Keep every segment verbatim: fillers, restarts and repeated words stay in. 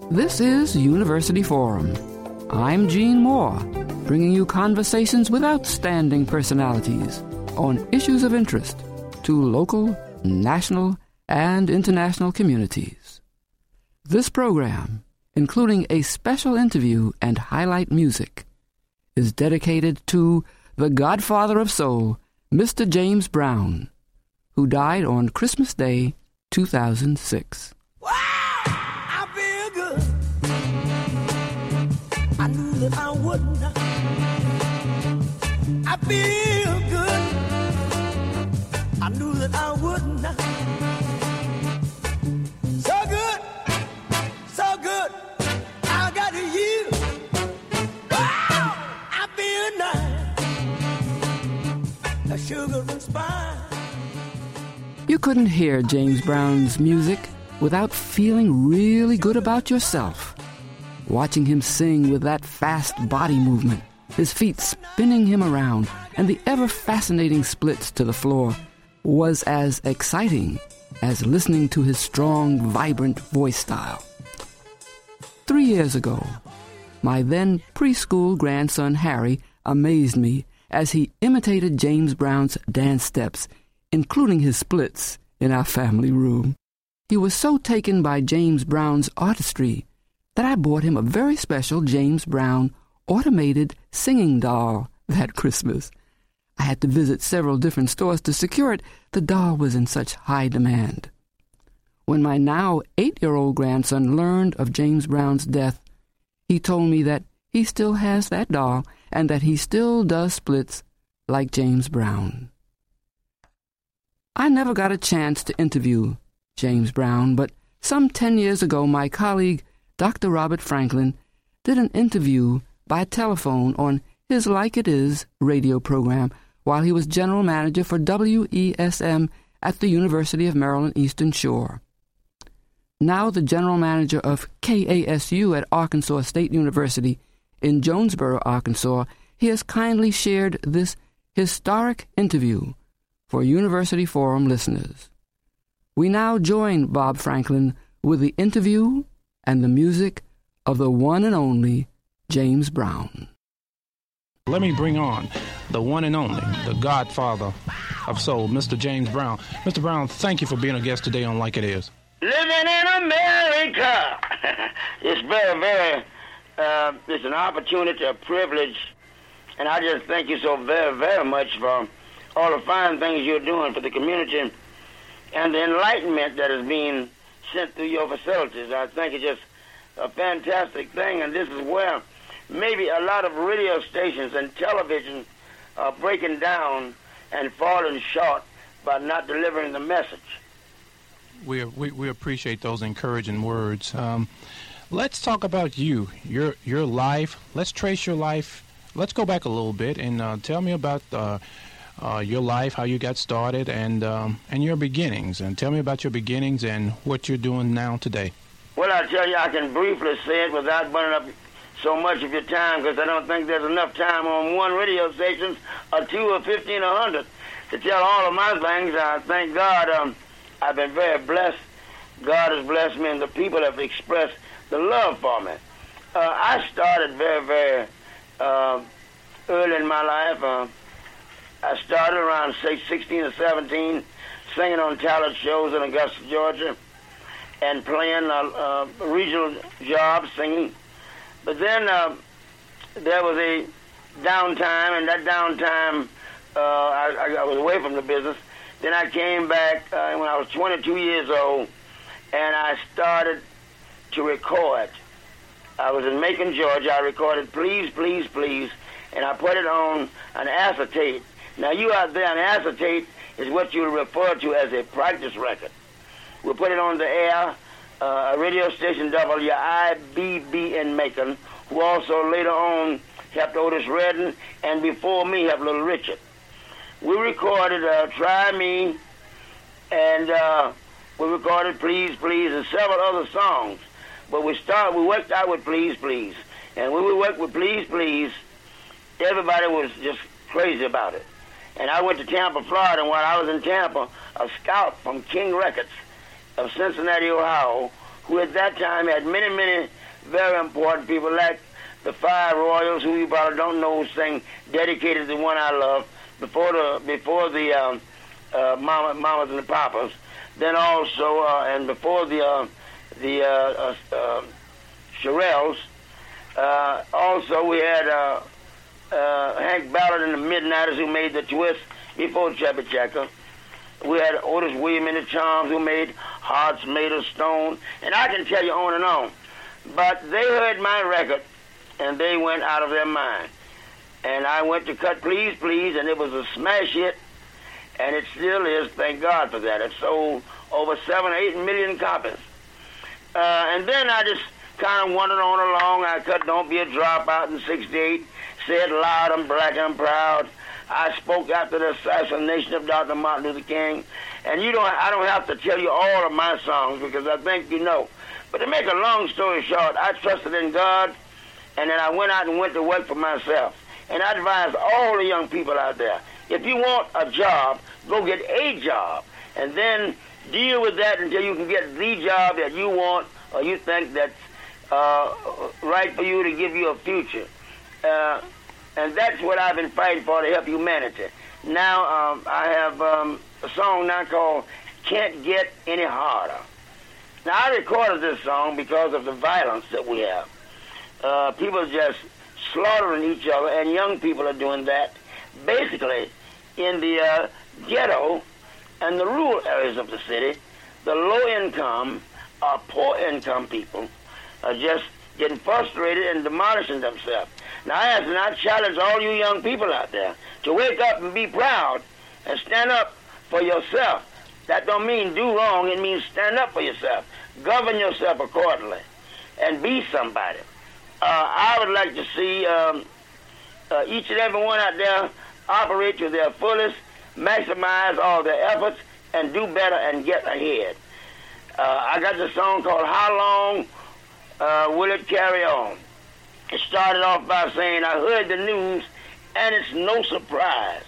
This is University Forum. I'm Gene Moore, bringing you conversations with outstanding personalities on issues of interest to local, national, and international communities. This program, including a special interview and highlight music, is dedicated to the godfather of soul, Mister James Brown, who died on Christmas Day, two thousand six. Wow, I feel good. I knew that I wouldn't. I feel good. I knew that I wouldn't. So good, so good. I got you. Wow, I feel nice. A sugar and spice. You couldn't hear James Brown's music without feeling really good about yourself. Watching him sing with that fast body movement, his feet spinning him around, and the ever-fascinating splits to the floor was as exciting as listening to his strong, vibrant voice style. Three years ago, my then preschool grandson Harry amazed me as he imitated James Brown's dance steps, including his splits, in our family room. He was so taken by James Brown's artistry that I bought him a very special James Brown automated singing doll that Christmas. I had to visit several different stores to secure it. The doll was in such high demand. When my now eight-year-old grandson learned of James Brown's death, he told me that he still has that doll and that he still does splits like James Brown. I never got a chance to interview James Brown, but some ten years ago my colleague, Doctor Robert Franklin, did an interview by telephone on his Like It Is radio program while he was general manager for W E S M at the University of Maryland Eastern Shore. Now the general manager of K A S U at Arkansas State University in Jonesboro, Arkansas, he has kindly shared this historic interview for University Forum listeners. We now join Bob Franklin with the interview and the music of the one and only James Brown. Let me bring on the one and only, the godfather of soul, Mister James Brown. Mister Brown, thank you for being a guest today on Like It Is. Living in America. It's very, very, uh, it's an opportunity, a privilege, and I just thank you so very, very much for all the fine things you're doing for the community and the enlightenment that is being sent through your facilities. I think it's just a fantastic thing, and this is where maybe a lot of radio stations and television are breaking down and falling short by not delivering the message. We we, we appreciate those encouraging words. Um, let's talk about you, your your life. Let's trace your life. Let's go back a little bit and uh, tell me about uh, uh, your life, how you got started, and um, and your beginnings. And tell me about your beginnings and what you're doing now today. Well, I tell you, I can briefly say it without burning up so much of your time, because I don't think there's enough time on one radio station, or two, or fifteen, or hundred, to tell all of my things. I thank God. Um, I've been very blessed. God has blessed me, and the people have expressed the love for me. Uh, I started very, very uh, early in my life. Uh, I started around, say, sixteen or seventeen, singing on talent shows in Augusta, Georgia, and playing uh, uh, regional jobs, singing. But then uh, there was a downtime, and that downtime, uh, I, I was away from the business. Then I came back uh, when I was twenty-two years old, and I started to record. I was in Macon, Georgia. I recorded Please, Please, Please, and I put it on an acetate. Now, you out there, an acetate is what you refer to as a practice record. We put it on the air. Uh, a radio station, W I B B in Macon, who also later on helped Otis Redding, and before me helped Little Richard. We recorded uh, Try Me, and uh, we recorded Please, Please, and several other songs. But we started, we worked out with Please, Please. And when we worked with Please, Please, everybody was just crazy about it. And I went to Tampa, Florida, and while I was in Tampa, a scout from King Records of Cincinnati, Ohio, who at that time had many, many very important people like the Five Royals, who you probably don't know, who sang Dedicated to the One I Love, before the before the um, uh, Mama, Mamas and the Papas. Then also, uh, and before the uh, the uh, uh, uh, Shirelles, uh, also we had uh, uh, Hank Ballard and the Midnighters, who made the twist before Chubby Checker. We had Otis Williams and the Charms, who made Hearts Made of Stone, and I can tell you on and on. But they heard my record, and they went out of their mind. And I went to cut Please Please, and it was a smash hit, and it still is, thank God for that. It sold over seven or eight million copies. Uh, and then I just kind of wandered on along. I cut Don't Be a Dropout in sixty-eight, said Loud, I'm Black, I'm Proud. I spoke after the assassination of Doctor Martin Luther King. And you don't, I don't have to tell you all of my songs because I think you know. But to make a long story short, I trusted in God, and then I went out and went to work for myself. And I advise all the young people out there, if you want a job, go get a job, and then deal with that until you can get the job that you want or you think that's uh, right for you to give you a future. Uh, and that's what I've been fighting for, to help humanity. Now um, I have um, a song now called Can't Get Any Harder. Now I recorded this song because of the violence that we have. Uh, people just slaughtering each other, and young people are doing that basically in the uh, ghetto and the rural areas of the city. The low-income or poor-income people are just getting frustrated and demolishing themselves. Now, I ask and I challenge all you young people out there to wake up and be proud and stand up for yourself. That don't mean do wrong. It means stand up for yourself. Govern yourself accordingly and be somebody. Uh, I would like to see um, uh, each and every one out there operate to their fullest, maximize all their efforts, and do better and get ahead. Uh, I got this song called How Long uh, Will It Carry On? It started off by saying, I heard the news, and it's no surprise.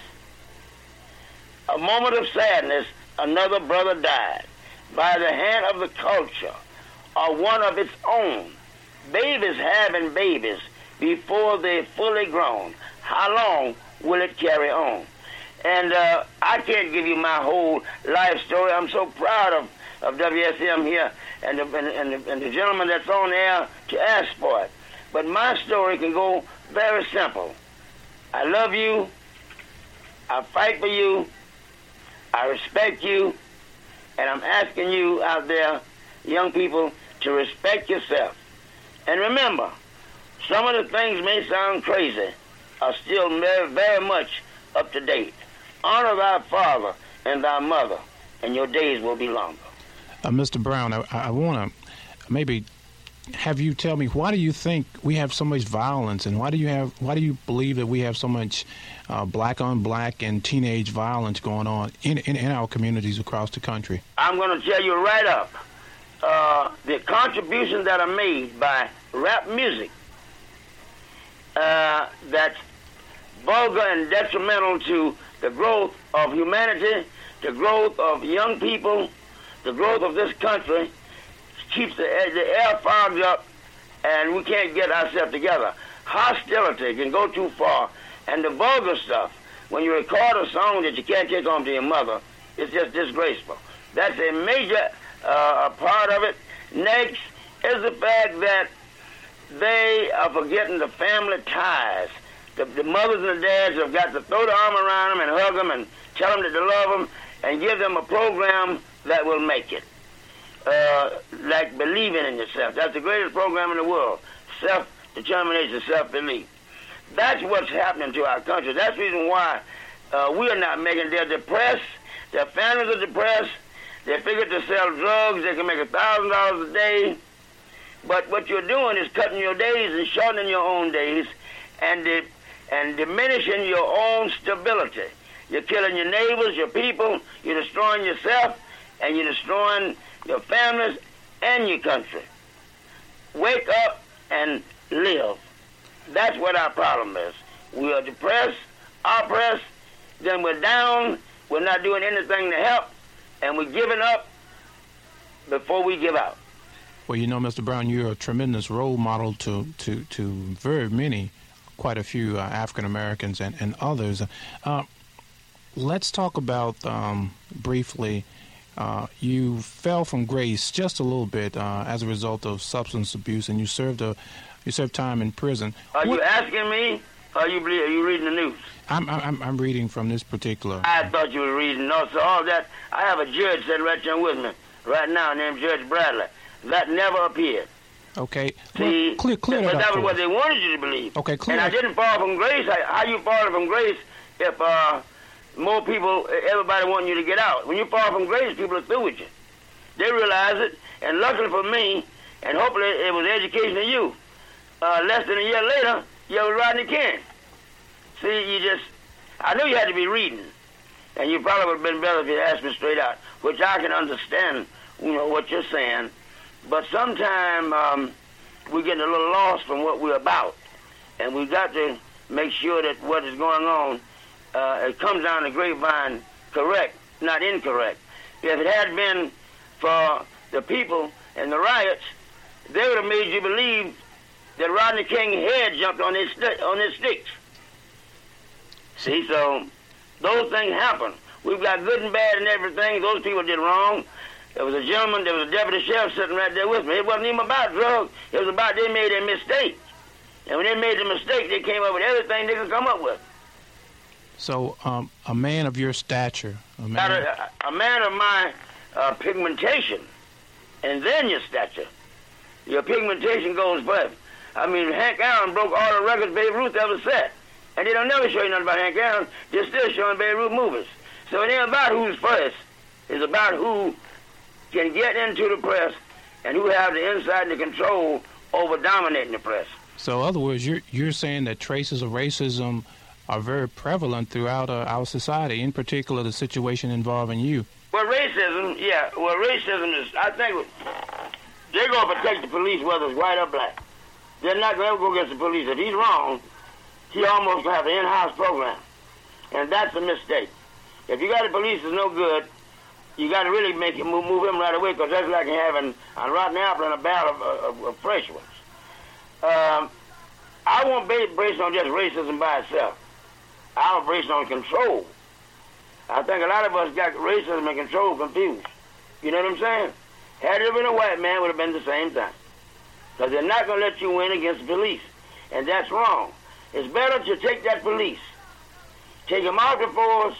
A moment of sadness, another brother died by the hand of the culture or one of its own. Babies having babies before they're fully grown. How long will it carry on? And uh, I can't give you my whole life story. I'm so proud of, of W S M here and the, and, and, the, and the gentleman that's on there to ask for it. But my story can go very simple. I love you. I fight for you. I respect you. And I'm asking you out there, young people, to respect yourself. And remember, some of the things may sound crazy, are still very, very much up to date. Honor thy father and thy mother, and your days will be longer. Uh, Mister Brown, I, I want to maybe have you tell me, why do you think we have so much violence, and why do you have why do you believe that we have so much uh, black on black and teenage violence going on in, in, in our communities across the country? I'm going to tell you right up. Uh, the contributions that are made by rap music uh, that's vulgar and detrimental to the growth of humanity, the growth of young people, the growth of this country, keeps the, the air fogged up, and we can't get ourselves together. Hostility can go too far, and the vulgar stuff, when you record a song that you can't take home to your mother, it's just disgraceful. That's a major uh, part of it. Next is the fact that they are forgetting the family ties. The, the mothers and the dads have got to throw the arm around them and hug them and tell them that they love them and give them a program that will make it. Uh, like believing in yourself. That's the greatest program in the world. Self-determination, self-belief. That's what's happening to our country. That's the reason why uh, we are not making it. They're depressed. Their families are depressed. They figure to sell drugs, they can make a thousand dollars a day. But what you're doing is cutting your days and shortening your own days and di- and diminishing your own stability. You're killing your neighbors, your people, you're destroying yourself, and you're destroying your families and your country. Wake up and live. That's what our problem is. We are depressed, oppressed, then we're down, we're not doing anything to help, and we're giving up before we give out. Well, you know, Mister Brown, you're a tremendous role model to, to, to very many, quite a few uh, African Americans and, and others. Uh, let's talk about um, briefly, uh, you fell from grace just a little bit uh, as a result of substance abuse, and you served a you served time in prison. Are what, you asking me? Or are you, are you reading the news? I'm, I'm I'm reading from this particular. I thought you were reading. No, so all that. I have a judge sitting right there with me right now named Judge Bradley. That never appeared. Okay. See, well, clear, clear but that, that was up what they wanted you to believe. Okay, clear. And I didn't fall from grace. How you fall from grace if uh, more people, everybody wanting you to get out? When you fall from grace, people are through with you. They realize it, and luckily for me, and hopefully it was education to you, uh, less than a year later, you was Rodney King. See, you just, I knew you had to be reading, and you probably would have been better if you asked me straight out, which I can understand, you know, what you're saying. But sometimes um, we're getting a little lost from what we're about, and we've got to make sure that what is going on, uh, it comes down the grapevine correct, not incorrect. If it had been for the people and the riots, they would have made you believe that Rodney King's head jumped on his, sti- on his sticks. See, so those things happen. We've got good and bad and everything. Those people did wrong. There was a gentleman, there was a deputy sheriff sitting right there with me. It wasn't even about drugs. It was about they made a mistake. And when they made the mistake, they came up with everything they could come up with. So um, a man of your stature, a man, Now, a, a man of my uh, pigmentation, and then your stature, your pigmentation goes first. I mean, Hank Aaron broke all the records Babe Ruth ever set. And they don't never show you nothing about Hank Aaron. They're still showing Babe Ruth movies. So it ain't about who's first. It's about who can get into the press and who have the insight and the control over dominating the press. So in other words, you're, you're saying that traces of racism are very prevalent throughout uh, our society, in particular the situation involving you. Well, racism, yeah. Well, racism is, I think, they're going to protect the police whether it's white or black. They're not going to ever go against the police. If he's wrong, he almost going to have an in-house program. And that's a mistake. If you got the police is no good, you got to really make him move, move him right away, because that's like having a rotten apple and a barrel of, of, of fresh ones. Um, I won't be based on just racism by itself. I was based on control. I think a lot of us got racism and control confused. You know what I'm saying? Had it been a white man, it would have been the same thing. Because they're not going to let you win against the police. And that's wrong. It's better to take that police, take him out the force,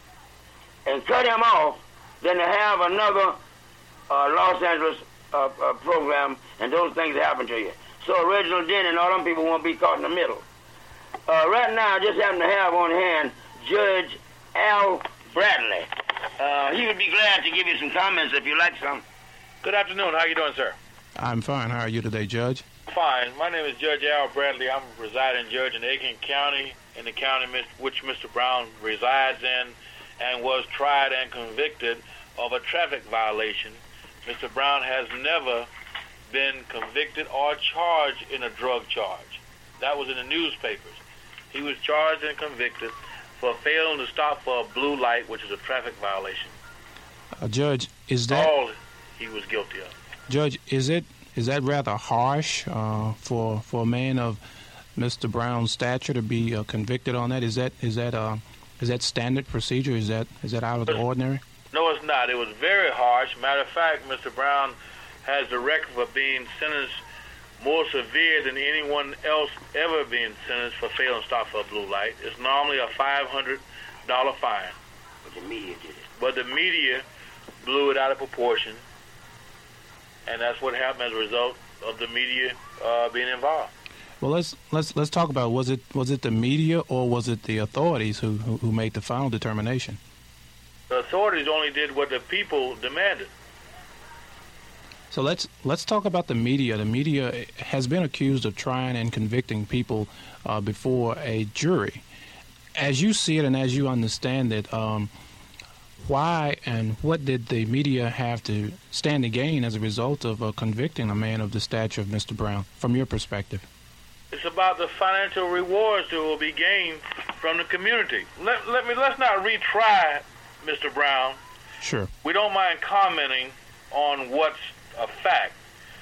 and cut him off than to have another uh, Los Angeles uh, uh, program and those things happen to you. So Reginald Denny and all them people won't be caught in the middle. Uh, right now, I just happen to have on hand Judge Al Bradley. Uh, he would be glad to give you some comments if you like some. Good afternoon. How are you doing, sir? I'm fine. How are you today, Judge? Fine. My name is Judge Al Bradley. I'm a presiding judge in Aiken County, in the county which Mister Brown resides in, and was tried and convicted of a traffic violation. Mister Brown has never been convicted or charged in a drug charge. That was in the newspapers. He was charged and convicted for failing to stop for a blue light, which is a traffic violation. Uh, Judge, is that all he was guilty of? Judge, is it is that rather harsh uh, for for a man of Mister Brown's stature to be uh, convicted on that? Is that is that uh, is that standard procedure? Is that is that out of the ordinary? No, it's not. It was very harsh. Matter of fact, Mister Brown has the record for being sentenced more severe than anyone else ever being sentenced for failing to stop for a blue light. It's normally a five hundred dollars fine. But the media did it. But the media blew it out of proportion, and that's what happened as a result of the media uh, being involved. Well, let's let's let's talk about was it was it the media or was it the authorities who who, who made the final determination? The authorities only did what the people demanded. So let's let's talk about the media. The media has been accused of trying and convicting people uh, before a jury. As you see it and as you understand it, um, why and what did the media have to stand to gain as a result of uh, convicting a man of the stature of Mister Brown, from your perspective? It's about the financial rewards that will be gained from the community. Let, let me let's not retry Mister Brown. Sure. We don't mind commenting on what's a fact.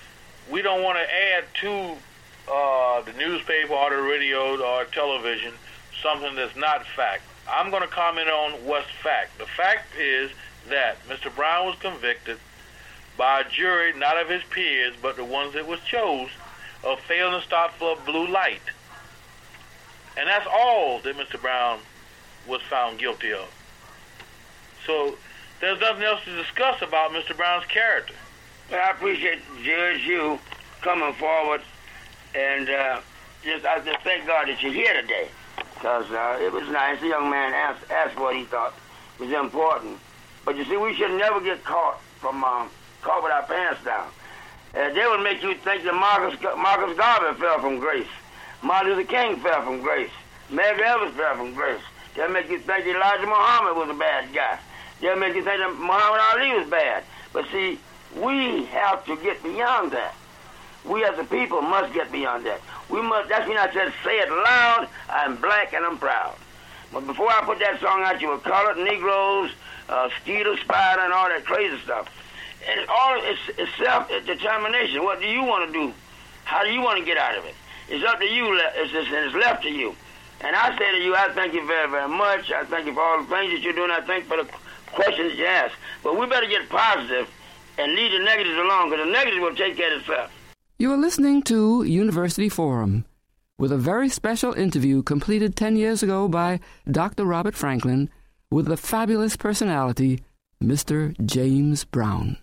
we don't want to add to uh, the newspaper or the radio or television something that's not fact. I'm going to comment on what's fact. The fact is that Mister Brown was convicted by a jury, not of his peers, but the ones that was chose, of failing to stop for a blue light. And that's all that Mister Brown was found guilty of. So there's nothing else to discuss about Mister Brown's character. Well, I appreciate, Judge, you coming forward, and uh, just I just thank God that you're here today, because uh, it was nice. The young man asked, asked what he thought was important. But you see, we should never get caught from um, caught with our pants down. Uh, they would make you think that Marcus, Marcus Garvey fell from grace. Martin Luther King fell from grace. Medgar Evers fell from grace. They'll make you think that Elijah Muhammad was a bad guy. They'll make you think that Muhammad Ali was bad. But see, we have to get beyond that. We as a people must get beyond that. We must, that's when I said, say it loud, I'm black and I'm proud. But before I put that song out, you were colored, Negroes, uh, Skeeter, Spider, and all that crazy stuff. And it's all, it's, it's self-determination. What do you want to do? How do you want to get out of it? It's up to you, it's, it's, it's left to you. And I say to you, I thank you very, very much. I thank you for all the things that you're doing. I thank you for the questions that you ask. But we better get positive and leave the negatives alone, because the negatives will take care of itself. You are listening to University Forum with a very special interview completed ten years ago by Doctor Robert Franklin with the fabulous personality, Mister James Brown.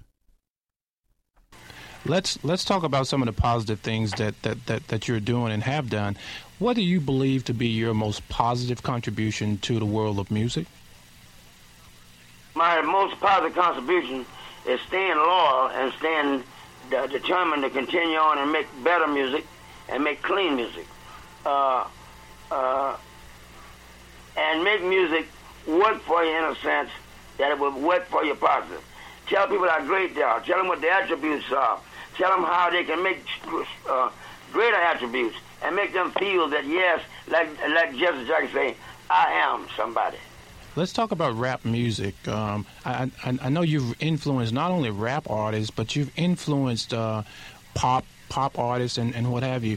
Let's let's talk about some of the positive things that, that, that, that you're doing and have done. What do you believe to be your most positive contribution to the world of music? My most positive contribution is staying loyal and staying uh, determined to continue on and make better music and make clean music. Uh, uh, and make music work for you in a sense that it will work for you positive. Tell people how great they are. Tell them what the attributes are. Tell them how they can make uh, greater attributes and make them feel that, yes, like like Jesse Jackson say, I am somebody. Let's talk about rap music. Um, I, I, I know you've influenced not only rap artists, but you've influenced uh, pop pop artists and, and what have you.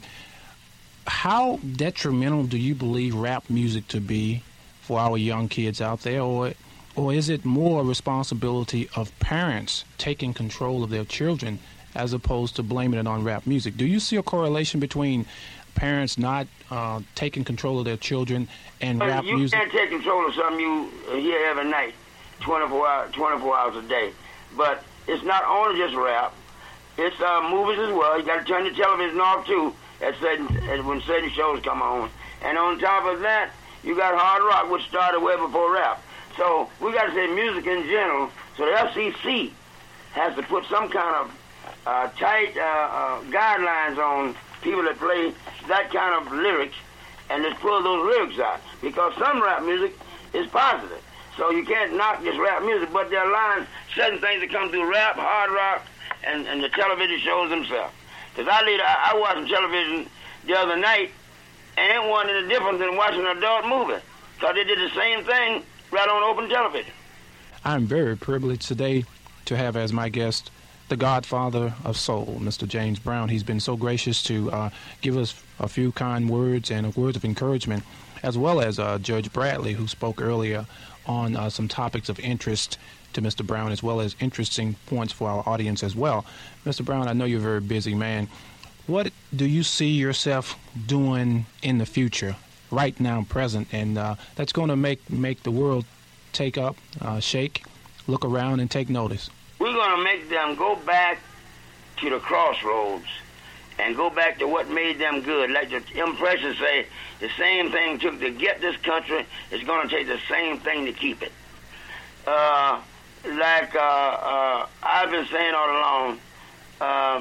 How detrimental do you believe rap music to be for our young kids out there, or or is it more a responsibility of parents taking control of their children as opposed to blaming it on rap music? Do you see a correlation between parents not uh, taking control of their children and but rap you music? You can't take control of something you hear every night, twenty-four hours, twenty-four hours a day. But it's not only just rap. It's uh, movies as well. You got to turn the television off, too, at certain, at when certain shows come on. And on top of that, you got hard rock, which started way before rap. So we got to say music in general. So the F C C has to put some kind of uh, tight uh, uh, guidelines on people that play that kind of lyrics and just pull those lyrics out. Because some rap music is positive. So you can't knock this rap music, but there are lines, certain things that come through rap, hard rock, and, and the television shows themselves. Because I, lead, I, I watched television the other night, and it wasn't any different than watching an adult movie. Because they did the same thing right on open television. I'm very privileged today to have as my guest the godfather of soul, Mister James Brown. He's been so gracious to uh, give us a few kind words and words of encouragement, as well as uh, Judge Bradley, who spoke earlier on uh, some topics of interest to Mister Brown, as well as interesting points for our audience as well. Mister Brown, I know you're a very busy man. What do you see yourself doing in the future, right now, present, and uh, that's going to make make the world take up, uh, shake, look around, and take notice? We're going to make them go back to the crossroads and go back to what made them good. Like the impressions say, the same thing took to get this country, it's going to take the same thing to keep it. Uh, like uh, uh, I've been saying all along, uh,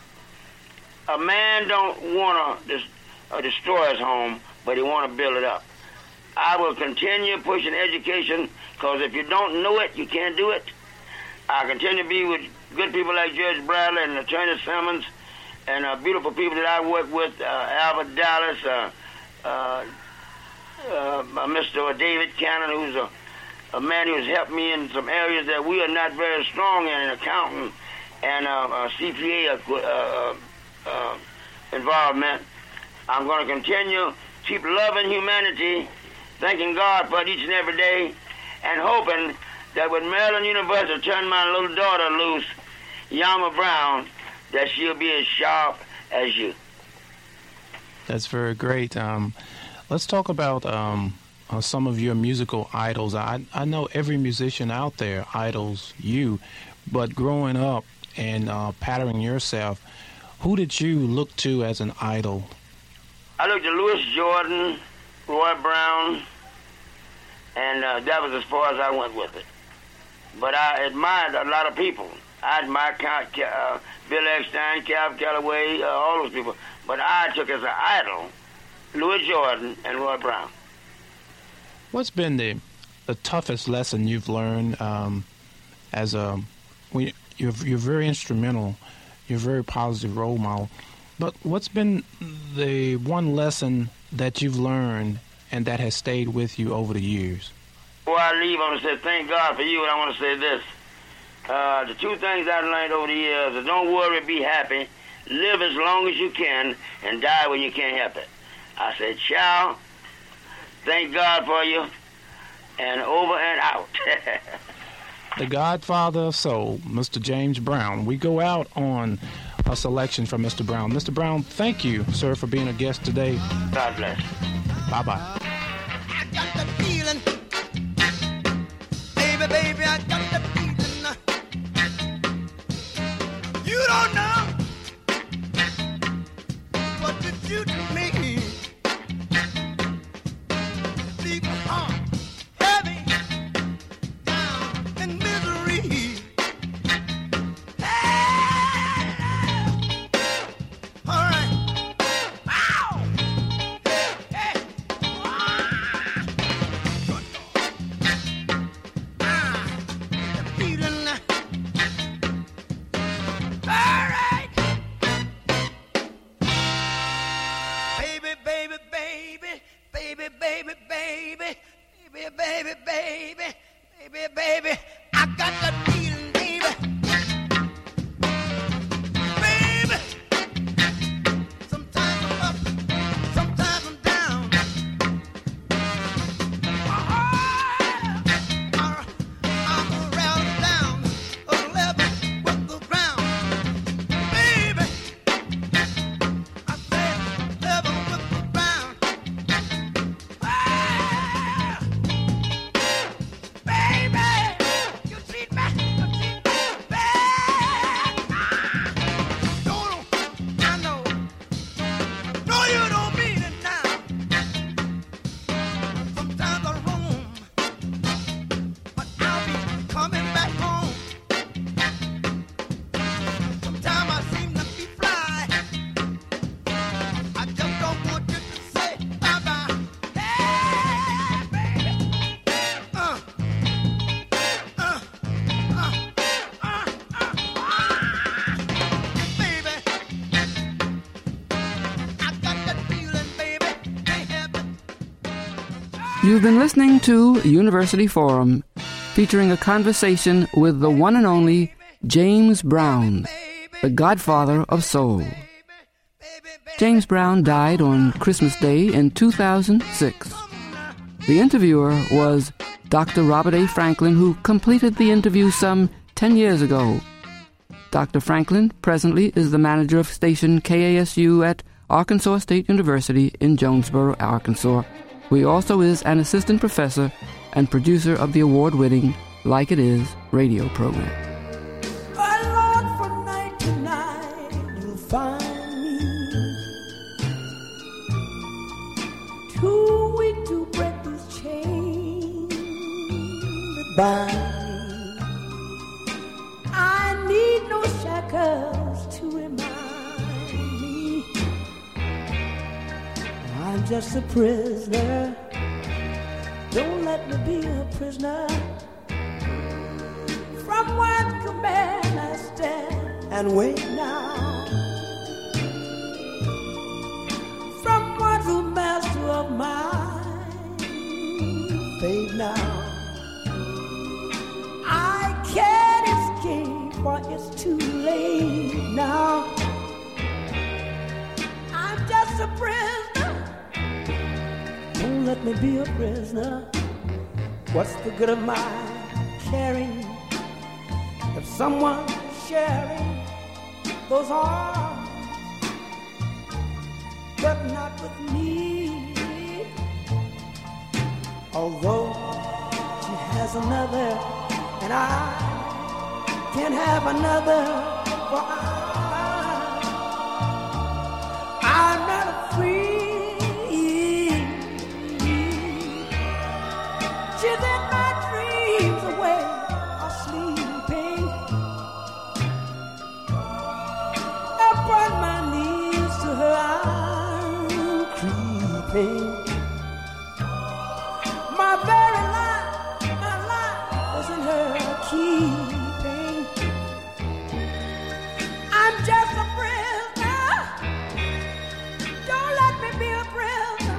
a man don't want to dis- uh, destroy his home, but he want to build it up. I will continue pushing education, because if you don't know it, you can't do it. I continue to be with good people like Judge Bradley and Attorney Simmons, and uh, beautiful people that I work with, uh, Albert Dallas, uh, uh, uh, Mister David Cannon, who's a, a man who's helped me in some areas that we are not very strong in, an accountant and uh, a C P A, uh, uh, uh, involvement. I'm going to continue, keep loving humanity, thanking God for it each and every day, and hoping that when Maryland University turn my little daughter loose, Yama Brown, that she'll be as sharp as you. That's very great. Um, let's talk about um, uh, some of your musical idols. I, I know every musician out there idols you, but growing up and uh, patterning yourself, who did you look to as an idol? I looked at Louis Jordan, Roy Brown, and uh, that was as far as I went with it. But I admired a lot of people. I admired uh, Bill Eckstein, Cab Calloway, uh, all those people. But I took as an idol Louis Jordan and Roy Brown. What's been the the toughest lesson you've learned um, as a when you're you're very instrumental, you're a very positive role model. But what's been the one lesson that you've learned and that has stayed with you over the years? Before I leave, I want to say thank God for you, and I want to say this. Uh, the two things I've learned over the years are don't worry, be happy, live as long as you can, and die when you can't help it. I said, ciao, thank God for you, and over and out. The Godfather of Soul, Mister James Brown. We go out on a selection from Mister Brown. Mister Brown, thank you, sir, for being a guest today. God bless. Bye-bye. I got the feeling, baby, baby, I got the feeling. You don't know what did you do to me. Leave my heart heavy, down in misery. All right. Ow! Hey! Ah! Ah! The feeling. All right. Baby, baby, baby, baby, baby, baby, baby, baby, baby, baby, baby. I got that feeling, baby. Baby. Sometimes I'm up, sometimes I'm down. Ah, I'm around down, a level with the ground. Baby, I said level with the ground. Ah, baby, you treat me, you treat me bad. Ah, don't, I know, no, you don't mean it now. Sometimes I roam, but I'll be coming back home. Sometimes I seem to be fly. I just don't want you to say bye-bye. Hey, baby. Uh, uh, uh, uh, uh, ah. Baby, I got that feeling, baby. Can't help it. You've been listening to University Forum, featuring a conversation with the one and only James Brown, the Godfather of Soul. James Brown died on Christmas Day in two thousand six. The interviewer was Doctor Robert A. Franklin, who completed the interview some ten years ago. Doctor Franklin presently is the manager of station K A S U at Arkansas State University in Jonesboro, Arkansas, where he also is an assistant professor and producer of the award-winning Like It Is radio program. Oh Lord, from night to night you'll find me too weak to break this chain that binds me. I need no shackles to remind me I'm just a prisoner. Don't let me be a prisoner. From one command I stand and wait now. From one true master of mine, fade now. I can't escape, for it's too late now. a prisoner. Don't let me be a prisoner. What's the good of my caring if someone's sharing those arms, but not with me? Although she has another, and I can't have another, for I, I'm not free. She's in my dreams away or sleeping. Upon my knees to her I'm creeping. My very life, my life was in her keeping. I'm just a prisoner. Don't let me be a prisoner.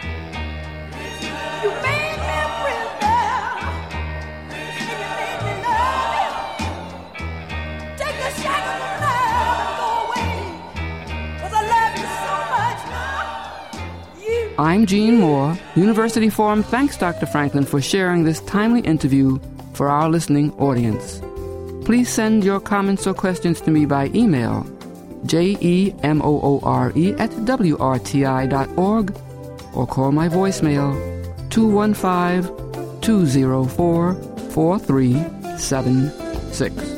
You made me a prisoner, and you made me love you. Take the shackles of love and go away, 'cause I love you so much now. You. I'm Jean Moore. University Forum thanks Doctor Franklin for sharing this timely interview for our listening audience. Please send your comments or questions to me by email, J E M O O R E at W R T I dot org, or call my voicemail, two one five, two zero four, four three seven six.